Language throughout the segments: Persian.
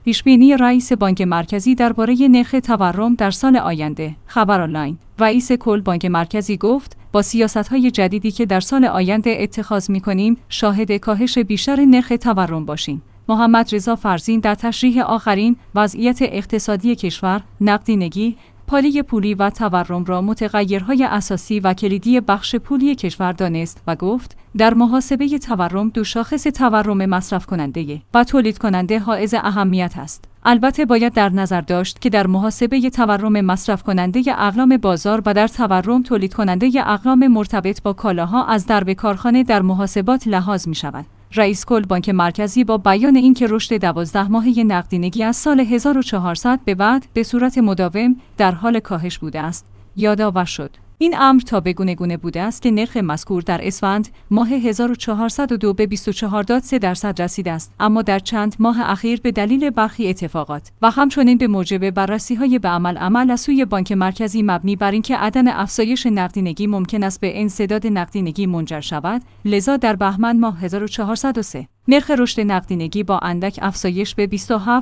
پیشبینی رئیس بانک مرکزی درباره نرخ تورم در سال آینده. خبر آنلاین. رئیس کل بانک مرکزی گفت با سیاست‌های جدیدی که در سال آینده اتخاذ می‌کنیم، شاهد کاهش بیشتر نرخ تورم باشیم. محمد رضا فرزین در تشریح آخرین وضعیت اقتصادی کشور، نقدینگی، پالی پولی و تورم را متغیرهای اساسی و کلیدی بخش پولی کشور دانست و گفت در محاسبه تورم دو شاخص تورم مصرف کننده و تولید کننده حائز اهمیت است. البته باید در نظر داشت که در محاسبه تورم مصرف کننده اقلام بازار و در تورم تولید کننده اقلام مرتبط با کالاها از درب کارخانه در محاسبات لحاظ می شود. رئیس کل بانک مرکزی با بیان اینکه رشد 12 ماهه نقدینگی از سال 1400 به بعد به صورت مداوم در حال کاهش بوده است، یادآور شد. این امر تا به گونه بوده است که نرخ مذکور در اسفند ماه 1402 به 24.3% رسیده است، اما در چند ماه اخیر به دلیل برخی اتفاقات و همچنین به موجب بررسی‌های به عمل از سوی بانک مرکزی مبنی بر اینکه عدم افزایش نقدینگی ممکن است به انسداد نقدینگی منجر شود، لذا در بهمن ماه 1403 نرخ رشد نقدینگی با اندک افزایش به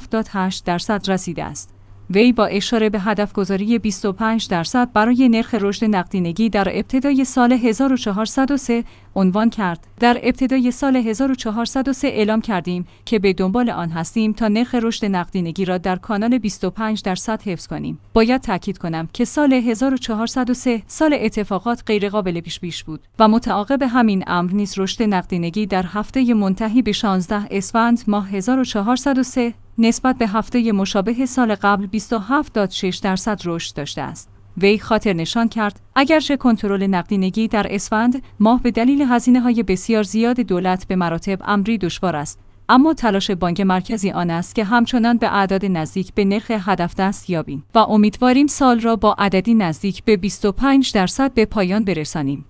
27.8% رسیده است. وی با اشاره به هدفگذاری 25% برای نرخ رشد نقدینگی در ابتدای سال 1403 عنوان کرد. در ابتدای سال 1403 اعلام کردیم که به دنبال آن هستیم تا نرخ رشد نقدینگی را در کانال 25% حفظ کنیم. باید تاکید کنم که سال 1403 سال اتفاقات غیرقابل پیش بود و متعاقب همین امر نیز رشد نقدینگی در هفته منتهی به 16 اسفند ماه 1403 نسبت به هفته مشابه سال قبل 27.6% رشد داشته است. وی خاطر نشان کرد اگرچه کنترل نقدینگی در اسفند ماه به دلیل هزینه‌های بسیار زیاد دولت به مراتب امری دشوار است، اما تلاش بانک مرکزی آن است که همچنان به اعداد نزدیک به نرخ هدف دست یابیم و امیدواریم سال را با عددی نزدیک به 25% به پایان برسانیم.